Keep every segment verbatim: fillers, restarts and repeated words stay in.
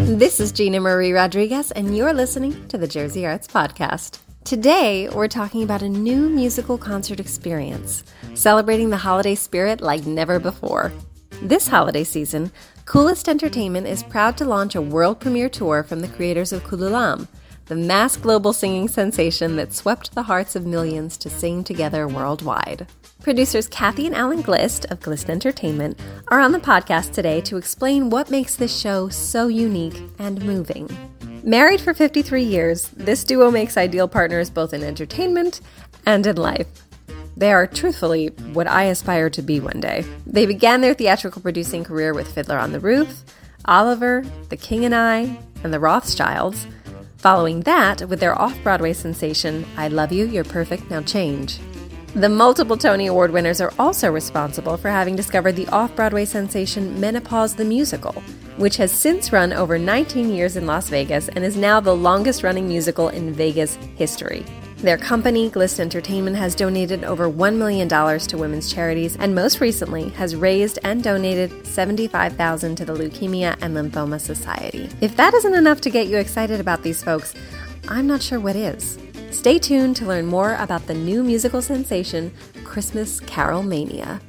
This is Gina Marie Rodriguez, and you're listening to the Jersey Arts Podcast. Today, we're talking about a new musical concert experience, celebrating the holiday spirit like never before. This holiday season, Coolest Entertainment is proud to launch a world premiere tour from the creators of Kululam, the mass global singing sensation that swept the hearts of millions to sing together worldwide. Producers Kathy and Alan Glist of Glist Entertainment are on the podcast today to explain what makes this show so unique and moving. Married for fifty-three years, this duo makes ideal partners both in entertainment and in life. They are truthfully what I aspire to be one day. They began their theatrical producing career with Fiddler on the Roof, Oliver, The King and I, and The Rothschilds. Following that, with their off-Broadway sensation, I Love You, You're Perfect, Now Change. The multiple Tony Award winners are also responsible for having discovered the off-Broadway sensation Menopause the Musical, which has since run over nineteen years in Las Vegas and is now the longest-running musical in Vegas history. Their company, Glist Entertainment, has donated over one million dollars to women's charities and most recently has raised and donated seventy-five thousand dollars to the Leukemia and Lymphoma Society. If that isn't enough to get you excited about these folks, I'm not sure what is. Stay tuned to learn more about the new musical sensation, Christmas Carol Mania.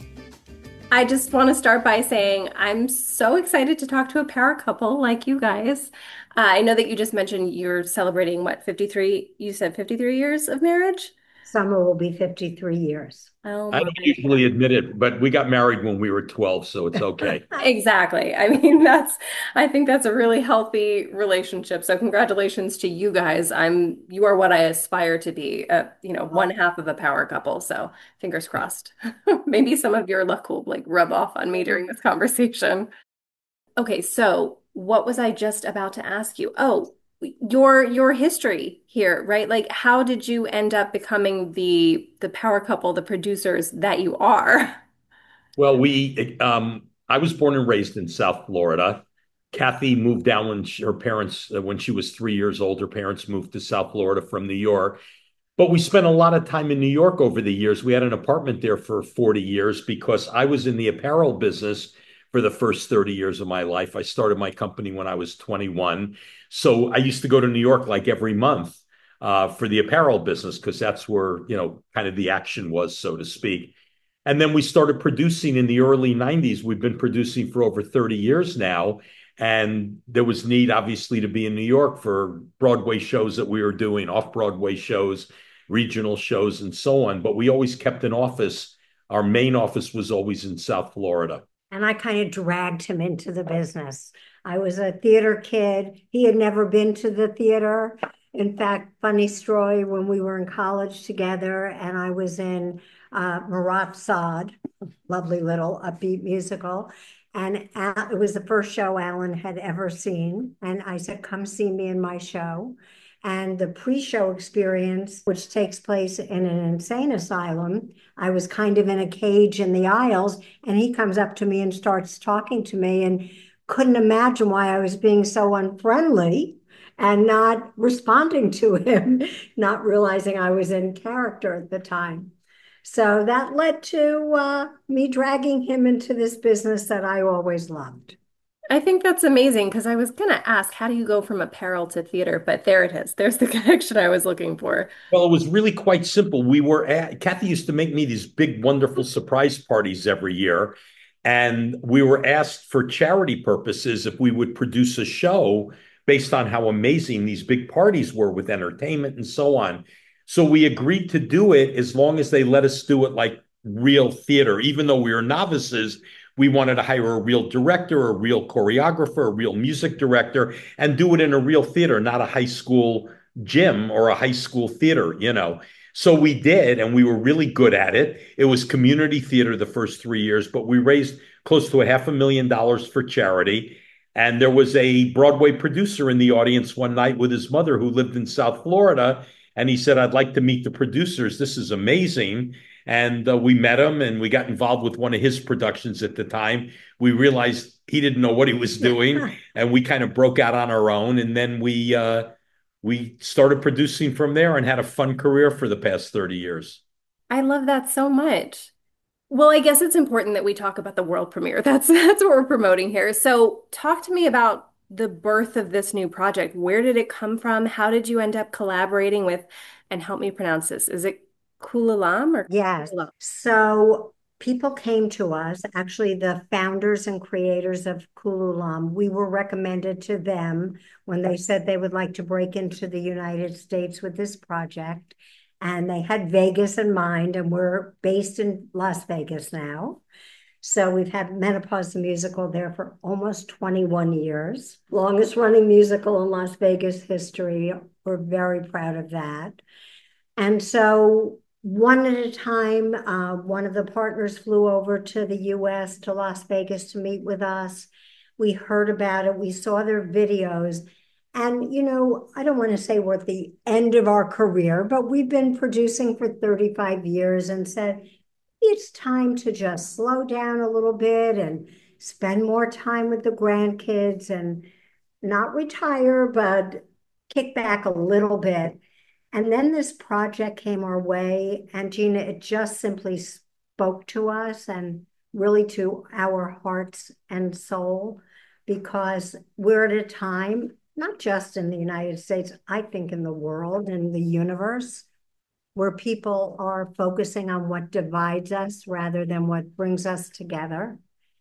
I just want to start by saying I'm so excited to talk to a power couple like you guys. Uh, I know that you just mentioned you're celebrating, what, fifty-three, you said fifty-three years of marriage? Summer will be fifty-three years. Oh I my don't usually admit it, but we got married when we were twelve, so it's okay. Exactly. I mean, that's, I think that's a really healthy relationship. So congratulations to you guys. I'm, you are what I aspire to be, uh, you know, one half of a power couple. So fingers crossed. Maybe some of your luck will like rub off on me during this conversation. Okay. So what was I just about to ask you? Oh, your your history here, right? Like, how did you end up becoming the the power couple, the producers that you are? Well, we, um, I was born and raised in South Florida. Kathy moved down when she, her parents, uh, when she was three years old, her parents moved to South Florida from New York. But we spent a lot of time in New York over the years. We had an apartment there for forty years because I was in the apparel business for the first thirty years of my life. I started my company when I was twenty-one. So I used to go to New York like every month uh, for the apparel business because that's where, you know, kind of the action was, so to speak. And then we started producing in the early nineties. We've been producing for over thirty years now. And there was need, obviously, to be in New York for Broadway shows that we were doing, off-Broadway shows, regional shows, and so on. But we always kept an office. Our main office was always in South Florida. And I kind of dragged him into the business. I was a theater kid. He had never been to the theater. In fact, funny story, when we were in college together and I was in uh, Marat Sod, lovely little upbeat musical. And Al, it was the first show Alan had ever seen. And I said, come see me in my show. And the pre-show experience, which takes place in an insane asylum, I was kind of in a cage in the aisles, and he comes up to me and starts talking to me and couldn't imagine why I was being so unfriendly and not responding to him, not realizing I was in character at the time. So that led to uh, me dragging him into this business that I always loved. I think that's amazing because I was going to ask, how do you go from apparel to theater? But there it is. There's the connection I was looking for. Well, it was really quite simple. We were at, Kathy used to make me these big, wonderful surprise parties every year. And we were asked for charity purposes if we would produce a show based on how amazing these big parties were with entertainment and so on. So we agreed to do it as long as they let us do it like real theater. Even though we were novices, we wanted to hire a real director, a real choreographer, a real music director, and do it in a real theater, not a high school gym or a high school theater, you know. So we did, and we were really good at it. It was community theater the first three years, but we raised close to a half a million dollars for charity. And there was a Broadway producer in the audience one night with his mother who lived in South Florida. And he said, I'd like to meet the producers. This is amazing. And uh, we met him and we got involved with one of his productions at the time. We realized he didn't know what he was doing. And we kind of broke out on our own. And then we uh, we started producing from there and had a fun career for the past thirty years. I love that so much. Well, I guess it's important that we talk about the world premiere. That's that's what we're promoting here. So talk to me about the birth of this new project? Where did it come from? How did you end up collaborating with, and help me pronounce this, is it Kulalam or Yes. Kulalam? So people came to us, actually, the founders and creators of Kululam. We were recommended to them when they said they would like to break into the United States with this project. And they had Vegas in mind, and we're based in Las Vegas now. So we've had Menopause the Musical there for almost twenty-one years, longest running musical in Las Vegas history. We're very proud of that. And so one at a time, uh, one of the partners flew over to the U S, to Las Vegas, to meet with us. We heard about it. We saw their videos. And, you know, I don't want to say we're at the end of our career, but we've been producing for thirty-five years and said, it's time to just slow down a little bit and spend more time with the grandkids and not retire, but kick back a little bit. And then this project came our way, and Gina, it just simply spoke to us and really to our hearts and soul, because we're at a time, not just in the United States, I think in the world and the universe, where people are focusing on what divides us rather than what brings us together.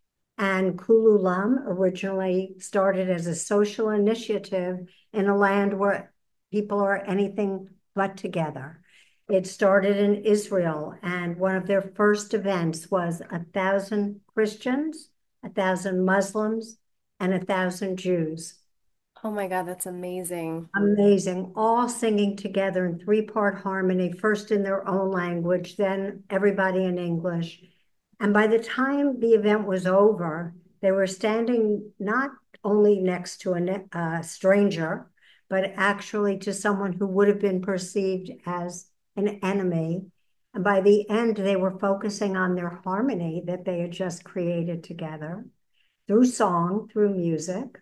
And Kululam originally started as a social initiative in a land where people are anything but together. It started in Israel, and one of their first events was a thousand Christians, a thousand Muslims, and a thousand Jews. Oh my God, that's amazing. Amazing, all singing together in three-part harmony, first in their own language, then everybody in English. And by the time the event was over, they were standing not only next to a, a stranger, but actually to someone who would have been perceived as an enemy. And by the end, they were focusing on their harmony that they had just created together through song, through music.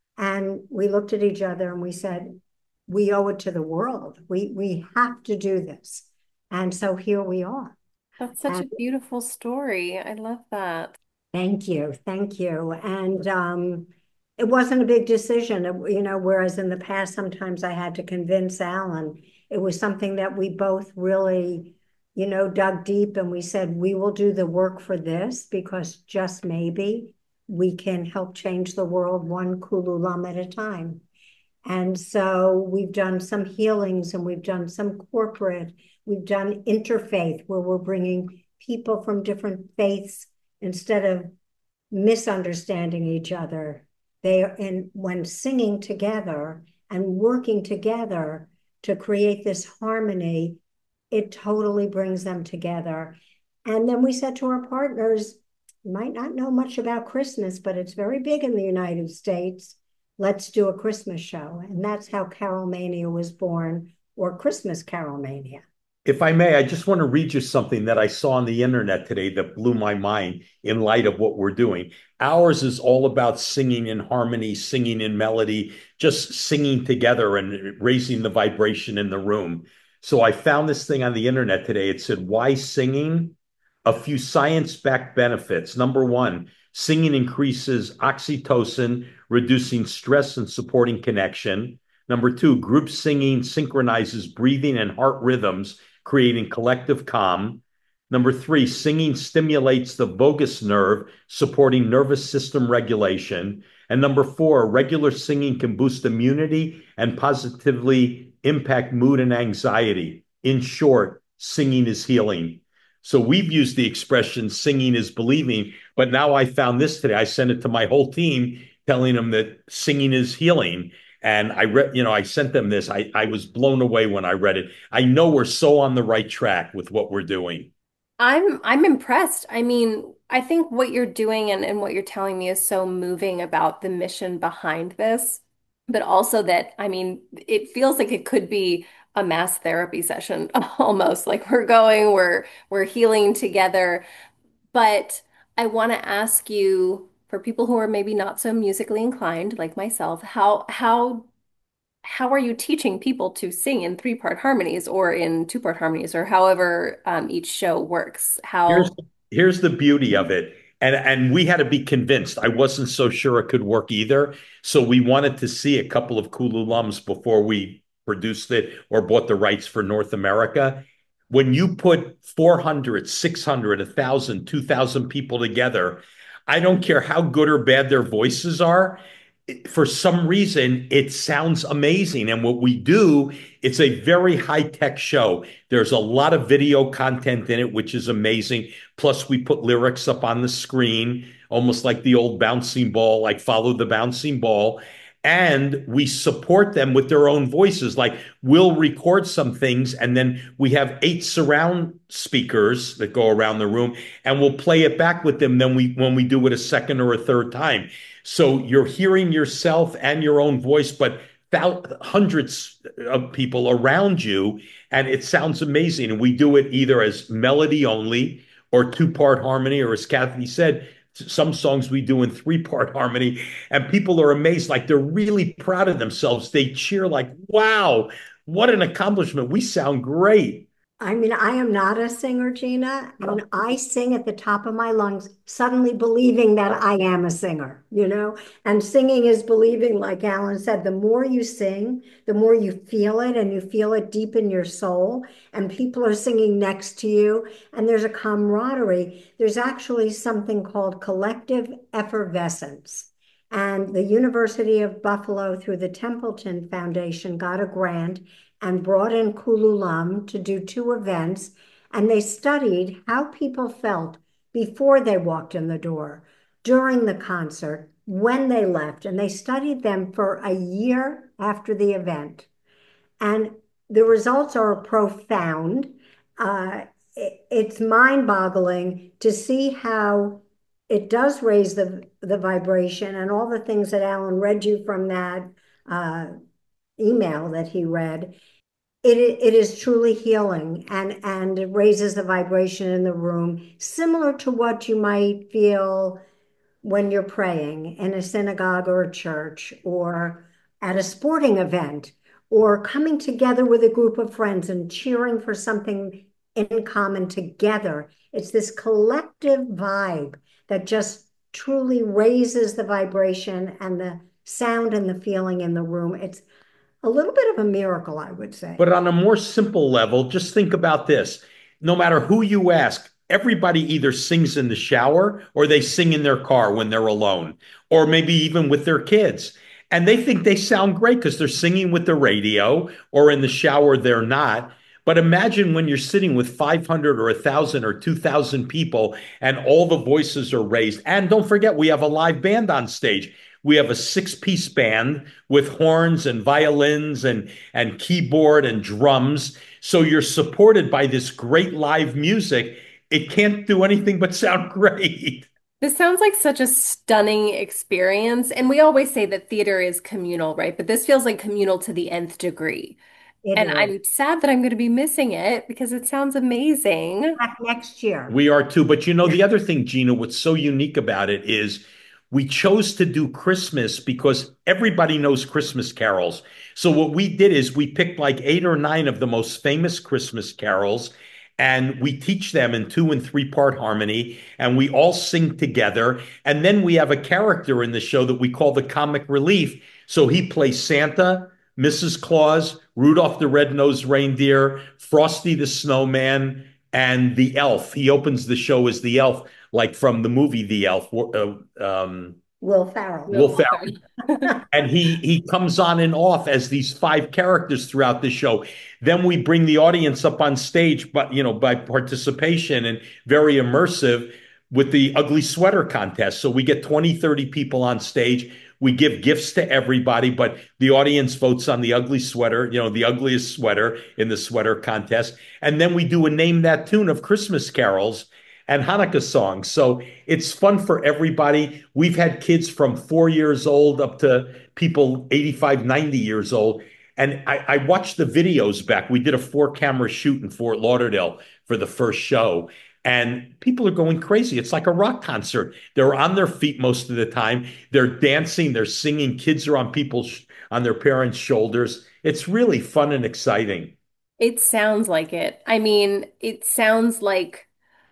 And we looked at each other and we said, we owe it to the world. We, we have to do this. And so here we are. That's such a And beautiful story. I love that. thank you. Thank you. And um, it wasn't a big decision, it- you know, whereas in the past, sometimes I had to convince Alan. It was something that we both really, you know, dug deep, and we said, we will do the work for this because just maybe we can help change the world one Kululam at a time. And so we've done some healings, and we've done some corporate, we've done interfaith, where we're bringing people from different faiths instead of misunderstanding each other. They are in when singing together and working together to create this harmony, it totally brings them together. And then we said to our partners, you might not know much about Christmas, but it's very big in the United States. Let's do a Christmas show. And that's how Carolmania was born, or Christmas Carolmania. If I may, I just want to read you something that I saw on the internet today that blew my mind in light of what we're doing. Ours is all about singing in harmony, singing in melody, just singing together and raising the vibration in the room. So I found this thing on the internet today. It said, why singing? A few science-backed benefits. Number one, singing increases oxytocin, reducing stress and supporting connection. Number two, group singing synchronizes breathing and heart rhythms, creating collective calm. Number three, singing stimulates the vagus nerve, supporting nervous system regulation. And number four, regular singing can boost immunity and positively impact mood and anxiety. In short, singing is healing. So we've used the expression singing is believing, but now I found this today. I sent it to my whole team telling them that singing is healing. And I read, you know, I sent them this. I, I was blown away when I read it. I know we're so on the right track with what we're doing. I'm I'm impressed. I mean, I think what you're doing and, and what you're telling me is so moving about the mission behind this, but also that, I mean, it feels like it could be a mass therapy session almost. Like we're going, we're we're healing together. But I want to ask you, for people who are maybe not so musically inclined, like myself, how how how are you teaching people to sing in three-part harmonies or in two-part harmonies or however um, each show works? Here's How here's the beauty of it. And and we had to be convinced. I wasn't so sure it could work either. So we wanted to see a couple of Kululums before we produced it or bought the rights for North America. When you put four hundred, six hundred, one thousand, two thousand people together, I don't care how good or bad their voices are, for some reason it sounds amazing. And what we do, it's a very high-tech show. There's a lot of video content in it, which is amazing. Plus we put lyrics up on the screen, almost like the old bouncing ball, like Follow the Bouncing Ball. And we support them with their own voices. Like we'll record some things and then we have eight surround speakers that go around the room and we'll play it back with them then we when we do it a second or a third time. So you're hearing yourself and your own voice, but hundreds of people around you, and it sounds amazing. And we do it either as melody only or two-part harmony, or as Kathy said, some songs we do in three-part harmony, and people are amazed, like they're really proud of themselves. They cheer like, wow, what an accomplishment. We sound great. I mean, I am not a singer, Gina. When I sing at the top of my lungs, suddenly believing that I am a singer, you know? And singing is believing, like Alan said, the more you sing, the more you feel it and you feel it deep in your soul. And people are singing next to you and there's a camaraderie. There's actually something called collective effervescence. And the University of Buffalo, through the Templeton Foundation, got a grant and brought in Kululum to do two events. And they studied how people felt before they walked in the door, during the concert, when they left. And they studied them for a year after the event. And the results are profound. Uh, it, it's mind-boggling to see how it does raise the, the vibration and all the things that Alan read you from that uh, email that he read. It, it is truly healing and, and it raises the vibration in the room, similar to what you might feel when you're praying in a synagogue or a church or at a sporting event or coming together with a group of friends and cheering for something in common together. It's this collective vibe that just truly raises the vibration and the sound and the feeling in the room. It's a little bit of a miracle, I would say. But on a more simple level, just think about this. No matter who you ask, everybody either sings in the shower or they sing in their car when they're alone, or maybe even with their kids. And they think they sound great because they're singing with the radio, or in the shower, they're not. But imagine when you're sitting with five hundred or one thousand or two thousand people and all the voices are raised. And don't forget, we have a live band on stage. We have a six-piece band with horns and violins and, and keyboard and drums. So you're supported by this great live music. It can't do anything but sound great. This sounds like such a stunning experience. And we always say that theater is communal, right? But this feels like communal to the nth degree. It And is. I'm sad that I'm going to be missing it because it sounds amazing. Back next year. We are too. But you know, the other thing, Gina, what's so unique about it is we chose to do Christmas because everybody knows Christmas carols. So what we did is we picked like eight or nine of the most famous Christmas carols, and we teach them in two and three part harmony, and we all sing together. And then we have a character in the show that we call the comic relief. So he plays Santa, Missus Claus, Rudolph the Red-Nosed Reindeer, Frosty the Snowman, and the elf. He opens the show as the elf, like from the movie The Elf. Uh, um, Will Ferrell. Will Ferrell. And he he comes on and off as these five characters throughout the show. Then we bring the audience up on stage, but you know, by participation and very immersive with the ugly sweater contest. So we get twenty, thirty people on stage. We give gifts to everybody, but the audience votes on the ugly sweater, you know, the ugliest sweater in the sweater contest. And then we do a name that tune of Christmas carols and Hanukkah songs. So it's fun for everybody. We've had kids from four years old up to people eighty-five, ninety years old. And I, I watched the videos back. We did a four camera shoot in Fort Lauderdale for the first show. And people are going crazy. It's like a rock concert. They're on their feet most of the time. They're dancing, they're singing. Kids are on people's, on their parents' shoulders. It's really fun and exciting. It sounds like it. I mean, it sounds like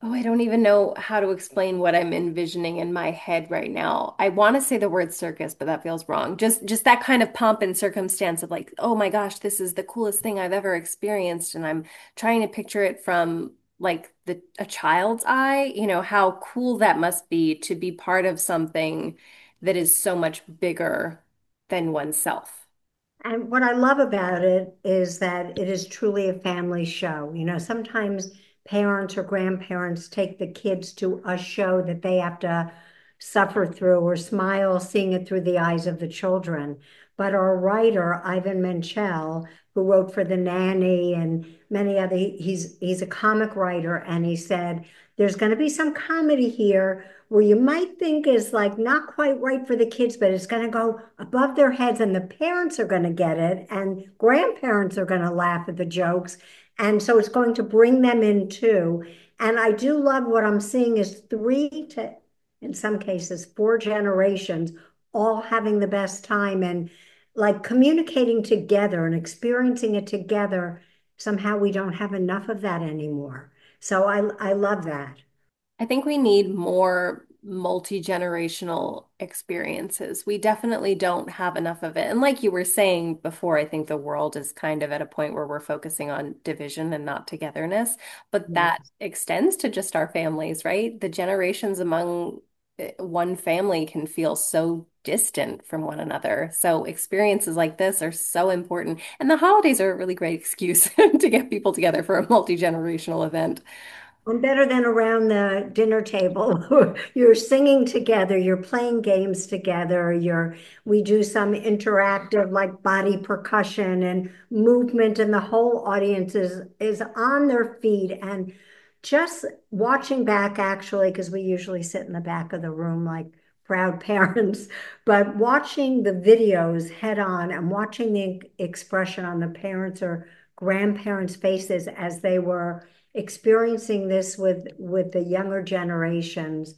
Oh, I don't even know how to explain what I'm envisioning in my head right now. I want to say the word circus, but that feels wrong. Just just that kind of pomp and circumstance of like, oh my gosh, this is the coolest thing I've ever experienced, and I'm trying to picture it from like the a child's eye, you know, how cool that must be to be part of something that is so much bigger than oneself. And what I love about it is that it is truly a family show. You know, sometimes parents or grandparents take the kids to a show that they have to suffer through or smile seeing it through the eyes of the children. But our writer, Ivan Menchel, who wrote for The Nanny and many other, he's he's a comic writer, and he said, there's going to be some comedy here where you might think is like not quite right for the kids, but it's going to go above their heads and the parents are going to get it and grandparents are going to laugh at the jokes. And so it's going to bring them in too. And I do love what I'm seeing is three to, in some cases, four generations all having the best time and like communicating together and experiencing it together. Somehow we don't have enough of that anymore. So I I love that. I think we need more multi-generational experiences. We definitely don't have enough of it. And like you were saying before, I think the world is kind of at a point where we're focusing on division and not togetherness. But that extends to just our families, right? The generations among eh, one family can feel so distant from one another. So experiences like this are so important. And the holidays are a really great excuse to get people together for a multi-generational event. And better than around the dinner table. You're singing together, you're playing games together, you're we do some interactive like body percussion and movement, and the whole audience is is on their feet and just watching back actually, because we usually sit in the back of the room like proud parents, but watching the videos head on and watching the expression on the parents or grandparents' faces as they were experiencing this with with the younger generations,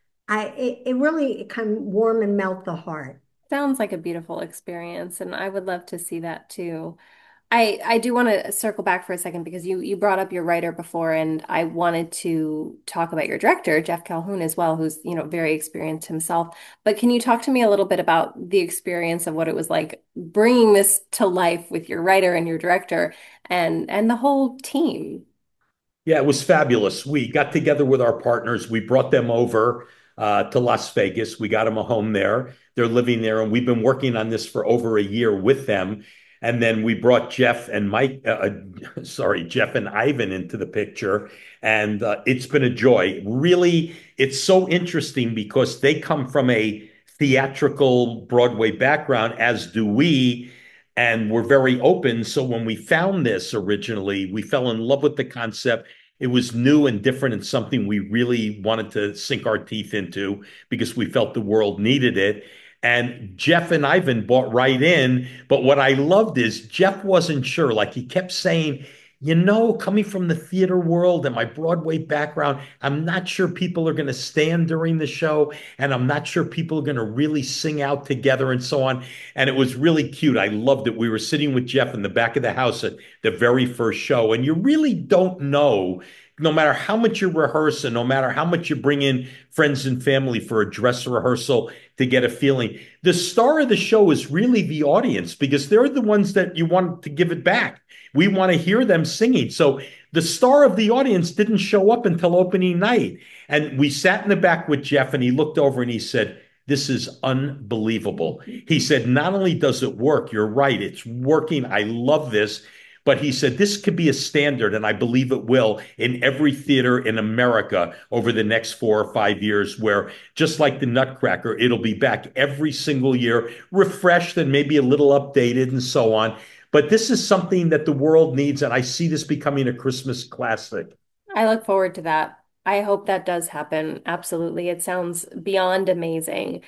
I it, it really can warm and melt the heart. Sounds like a beautiful experience, and I would love to see that too. I I do want to circle back for a second because you you brought up your writer before, and I wanted to talk about your director, Jeff Calhoun, as well, who's, you know, very experienced himself. But can you talk to me a little bit about the experience of what it was like bringing this to life with your writer and your director and and the whole team? Yeah, it was fabulous. We got together with our partners. We brought them over uh, to Las Vegas. We got them a home there. They're living there, and we've been working on this for over a year with them. And then we brought Jeff and Mike, uh, uh, sorry, Jeff and Ivan into the picture, and uh, it's been a joy. Really, it's so interesting because they come from a theatrical Broadway background, as do we, and we're very open. So when we found this originally, we fell in love with the concept. It was new and different and something we really wanted to sink our teeth into because we felt the world needed it. And Jeff and Ivan bought right in. But what I loved is Jeff wasn't sure. Like he kept saying, you know, coming from the theater world and my Broadway background, I'm not sure people are going to stand during the show. And I'm not sure people are going to really sing out together and so on. And it was really cute. I loved it. We were sitting with Jeff in the back of the house at the very first show. And you really don't know, no matter how much you rehearse and no matter how much you bring in friends and family for a dress rehearsal to get a feeling, the star of the show is really the audience because they're the ones that you want to give it back. We want to hear them singing. So the star of the audience didn't show up until opening night. And we sat in the back with Jeff and he looked over and he said, this is unbelievable. He said, not only does it work, you're right, it's working. I love this. But he said this could be a standard, and I believe it will, in every theater in America over the next four or five years, where just like the Nutcracker, it'll be back every single year, refreshed and maybe a little updated and so on. But this is something that the world needs, and I see this becoming a Christmas classic. I look forward to that. I hope that does happen. Absolutely. It sounds beyond amazing.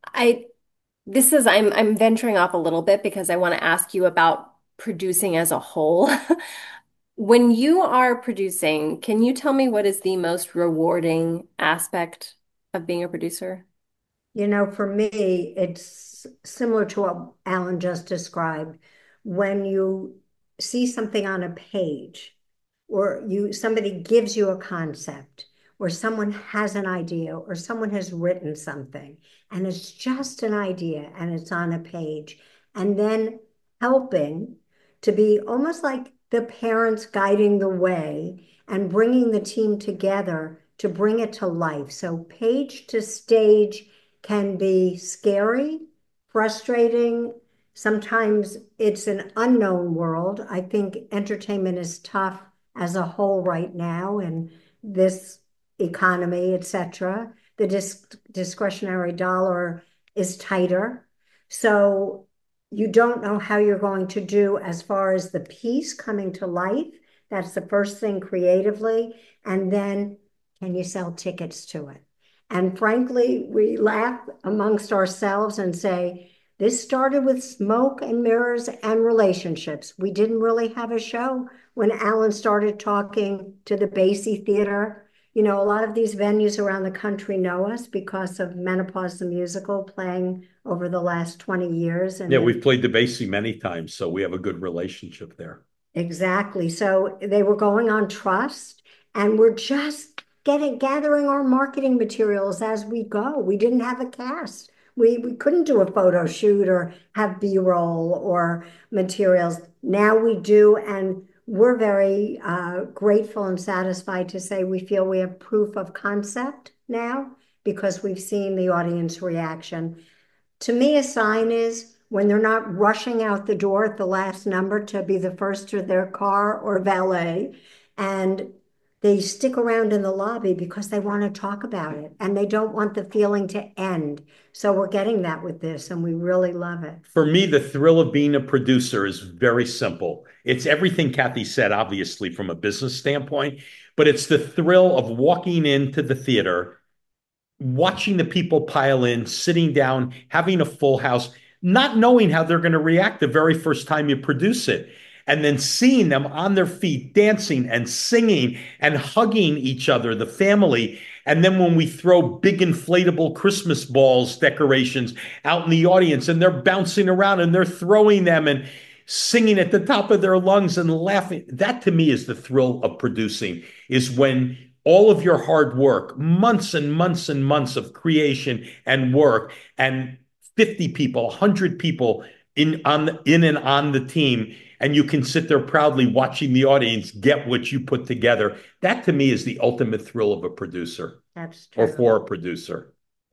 I this is I'm I'm venturing off a little bit because I want to ask you about producing as a whole. When you are producing, can you tell me what is the most rewarding aspect of being a producer? You know, for me, it's similar to what Alan just described. When you see something on a page or you somebody gives you a concept or someone has an idea, or someone has written something, and it's just an idea and it's on a page, and then helping to be almost like the parents guiding the way and bringing the team together to bring it to life. So page to stage can be scary, frustrating. Sometimes it's an unknown world. I think entertainment is tough as a whole right now, and this economy, et cetera. The dis discretionary dollar is tighter. So you don't know how you're going to do as far as the piece coming to life. That's the first thing creatively. And then can you sell tickets to it? And frankly, we laugh amongst ourselves and say, this started with smoke and mirrors and relationships. We didn't really have a show when Alan started talking to the Basie Theater. You know, a lot of these venues around the country know us because of Menopause the Musical playing over the last twenty years. And yeah, we've played the Basie many times, so we have a good relationship there. Exactly. So they were going on trust, and we're just getting gathering our marketing materials as we go. We didn't have a cast. We, we couldn't do a photo shoot or have B-roll or materials. Now we do, and we're very uh, grateful and satisfied to say we feel we have proof of concept now because we've seen the audience reaction. To me, a sign is when they're not rushing out the door at the last number to be the first to their car or valet, and they stick around in the lobby because they want to talk about it and they don't want the feeling to end. So we're getting that with this, and we really love it. For me, the thrill of being a producer is very simple. It's everything Kathy said, obviously, from a business standpoint, but it's the thrill of walking into the theater, watching the people pile in, sitting down, having a full house, not knowing how they're going to react the very first time you produce it. And then seeing them on their feet, dancing and singing and hugging each other, the family. And then when we throw big inflatable Christmas balls decorations out in the audience and they're bouncing around and they're throwing them and singing at the top of their lungs and laughing. That to me is the thrill of producing, is when all of your hard work, months and months and months of creation and work, and fifty people, one hundred people in, on, in and on the team, and you can sit there proudly watching the audience get what you put together. That to me is the ultimate thrill of a producer. That's true. Or for a producer.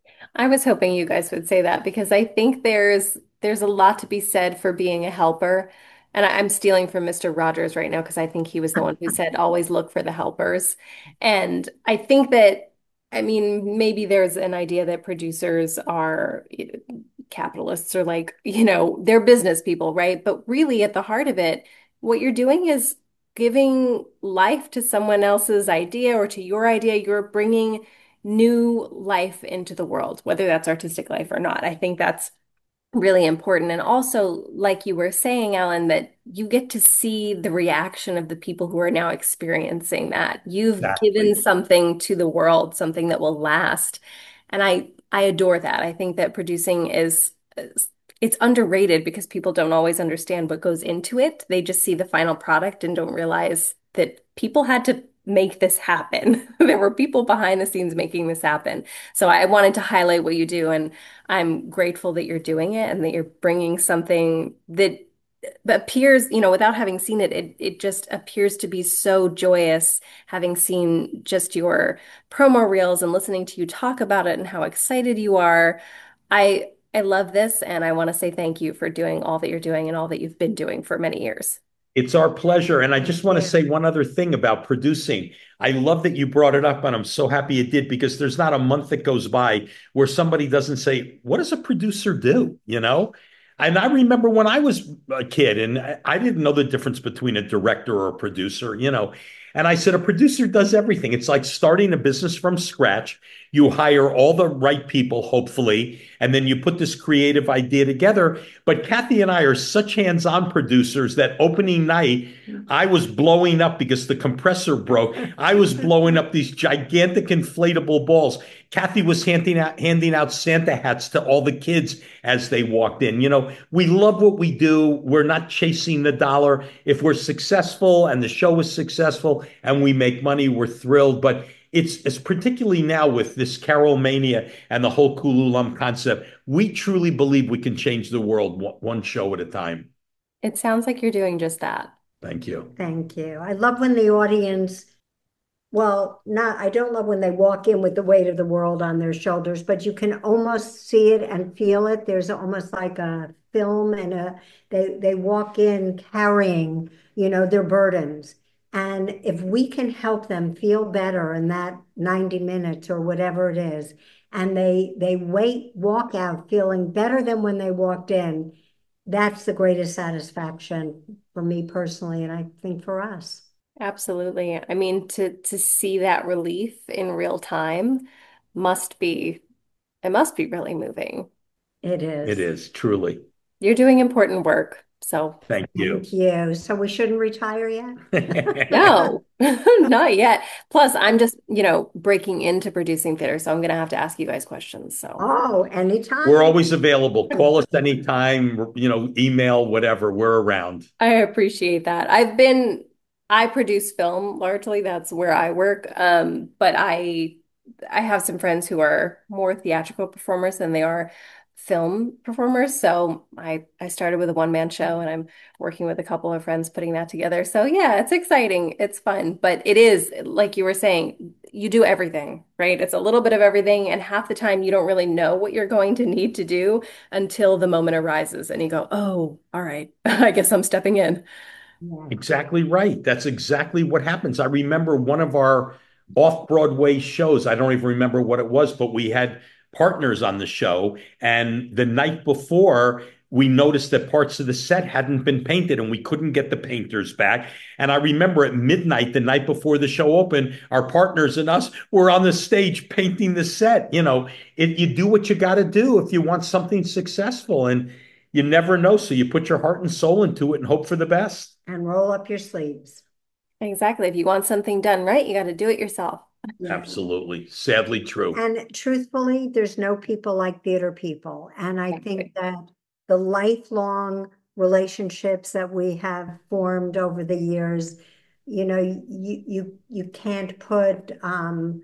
I was hoping you guys would say that because I think there's there's a lot to be said for being a helper. And I, I'm stealing from Mister Rogers right now because I think he was the one who said always look for the helpers. And I think that, I mean, maybe there's an idea that producers are capitalists or like, you know, they're business people, right? But really at the heart of it, what you're doing is giving life to someone else's idea or to your idea. You're bringing new life into the world, whether that's artistic life or not. I think that's really important. And also, like you were saying, Ellen, that you get to see the reaction of the people who are now experiencing that. You've Exactly. given something to the world, something that will last. And I I adore that. I think that producing is it's underrated because people don't always understand what goes into it. They just see the final product and don't realize that people had to make this happen. There were people behind the scenes making this happen. So I wanted to highlight what you do, and I'm grateful that you're doing it and that you're bringing something that appears, you know, without having seen it, it it just appears to be so joyous, having seen just your promo reels and listening to you talk about it and how excited you are. I I love this, and I want to say thank you for doing all that you're doing and all that you've been doing for many years. It's our pleasure. And I just want to Yeah. say one other thing about producing. I love that you brought it up, and I'm so happy you did, because there's not a month that goes by where somebody doesn't say, what does a producer do? You know? And I remember when I was a kid and I I didn't know the difference between a director or a producer, you know. And I said, a producer does everything. It's like starting a business from scratch. You hire all the right people, hopefully, and then you put this creative idea together. But Kathy and I are such hands-on producers that opening night, I was blowing up because the compressor broke. I was blowing up these gigantic inflatable balls. Kathy was handing out, handing out Santa hats to all the kids as they walked in. You know, we love what we do. We're not chasing the dollar. If we're successful and the show is successful and we make money, we're thrilled. But it's, it's particularly now with this Carol Mania and the whole Kululum concept, we truly believe we can change the world one show at a time. It sounds like you're doing just that. Thank you. Thank you. I love when the audience, well, not, I don't love when they walk in with the weight of the world on their shoulders, but you can almost see it and feel it. There's almost like a film and a, they, they walk in carrying, you know, their burdens. And if we can help them feel better in that ninety minutes or whatever it is, and they they wait, walk out feeling better than when they walked in, that's the greatest satisfaction for me personally, and I think for us. Absolutely. I mean, to to see that relief in real time must be, it must be really moving. It is. It is, truly. You're doing important work. So thank you. Thank you. So we shouldn't retire yet? no, not yet. Plus, I'm just, you know, breaking into producing theater, so I'm going to have to ask you guys questions. So, oh, anytime. We're always available. Call us anytime, you know, email, whatever. We're around. I appreciate that. I've been, I produce film largely. That's where I work. Um, but I, I have some friends who are more theatrical performers than they are film performers. So I, I started with a one-man show and I'm working with a couple of friends putting that together. So yeah, it's exciting. It's fun, but it is, like you were saying, you do everything, right? It's a little bit of everything. And half the time you don't really know what you're going to need to do until the moment arises and you go, oh, all right, I guess I'm stepping in. Yeah. Exactly right. That's exactly what happens. I remember one of our off-Broadway shows. I don't even remember what it was, but we had partners on the show. And the night before, we noticed that parts of the set hadn't been painted and we couldn't get the painters back. And I remember at midnight, the night before the show opened, our partners and us were on the stage painting the set. You know, it, you do what you got to do if you want something successful, and you never know. So you put your heart and soul into it and hope for the best. And roll up your sleeves. Exactly. If you want something done right, you got to do it yourself. Yeah. Absolutely. Sadly true. And truthfully, there's no people like theater people. And I think that the lifelong relationships that we have formed over the years, you know, you you you can't put um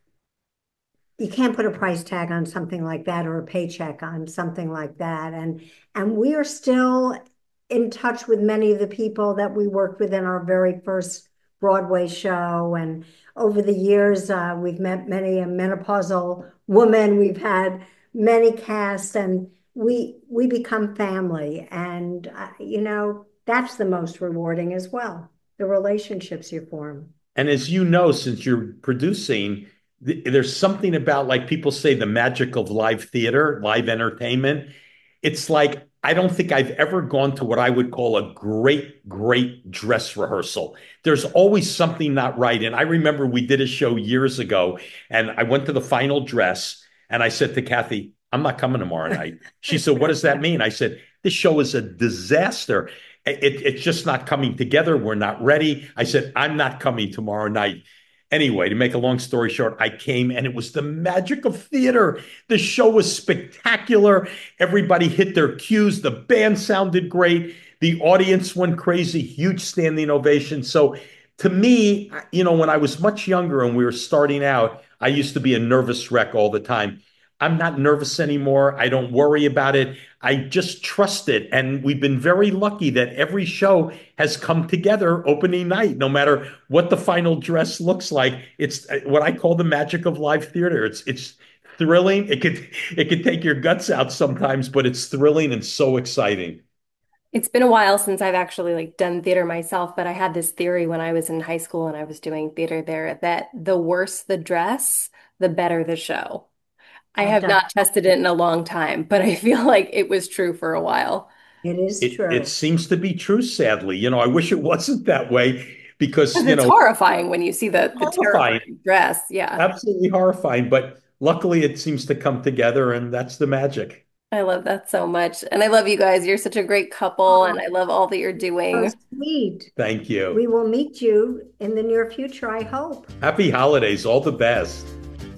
you can't put a price tag on something like that or a paycheck on something like that. And and we are still in touch with many of the people that we worked with in our very first Broadway show. And over the years, uh, we've met many a menopausal woman. We've had many casts, and we we become family. And, uh, you know, that's the most rewarding as well, the relationships you form. And as you know, since you're producing, th- there's something about, like people say, the magic of live theater, live entertainment. It's like, I don't think I've ever gone to what I would call a great, great dress rehearsal. There's always something not right. And I remember we did a show years ago, and I went to the final dress, and I said to Kathy, I'm not coming tomorrow night. She said, what does that mean? I said, this show is a disaster. It, it's just not coming together. We're not ready. I said, I'm not coming tomorrow night. Anyway, to make a long story short, I came, and it was the magic of theater. The show was spectacular. Everybody hit their cues. The band sounded great. The audience went crazy, huge standing ovation. So to me, you know, when I was much younger and we were starting out, I used to be a nervous wreck all the time. I'm not nervous anymore. I don't worry about it. I just trust it. And we've been very lucky that every show has come together opening night, no matter what the final dress looks like. It's what I call the magic of live theater. It's it's thrilling. It could it could take your guts out sometimes, but it's thrilling and so exciting. It's been a while since I've actually like done theater myself, but I had this theory when I was in high school and I was doing theater there that the worse the dress, the better the show. I have not tested it in a long time, but I feel like it was true for a while. It is It, true. it seems to be true, sadly. You know, I wish it wasn't that way because, you It's know, horrifying when you see the, the horrifying. terrifying dress. Yeah, Absolutely horrifying. But luckily, it seems to come together, and that's the magic. I love that so much. And I love you guys. You're such a great couple, and I love all that you're So doing. sweet. Thank We you. will meet you in the near future, I hope. Happy holidays. All the best.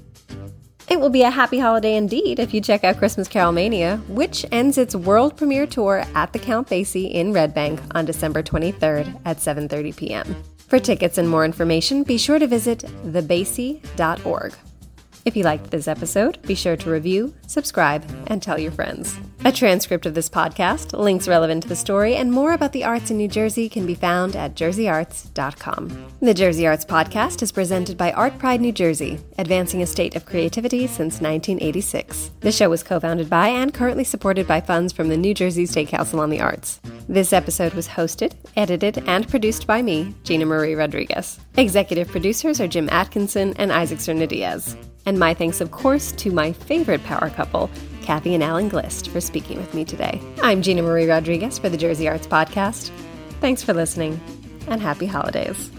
It will be a happy holiday indeed if you check out Christmas Carol Mania, which ends its world premiere tour at the Count Basie in Red Bank on December twenty-third at seven thirty p.m. For tickets and more information, be sure to visit the basie dot org. If you liked this episode, be sure to review, subscribe, and tell your friends. A transcript of this podcast, links relevant to the story, and more about the arts in New Jersey can be found at jersey arts dot com. The Jersey Arts Podcast is presented by Art Pride New Jersey, advancing a state of creativity since nineteen eighty-six. The show was co-founded by and currently supported by funds from the New Jersey State Council on the Arts. This episode was hosted, edited, and produced by me, Gina Marie Rodriguez. Executive producers are Jim Atkinson and Isaac Cerna-Diaz. And my thanks, of course, to my favorite power couple, Kathy and Alan Glist, for speaking with me today. I'm Gina Marie Rodriguez for the Jersey Arts Podcast. Thanks for listening, and happy holidays.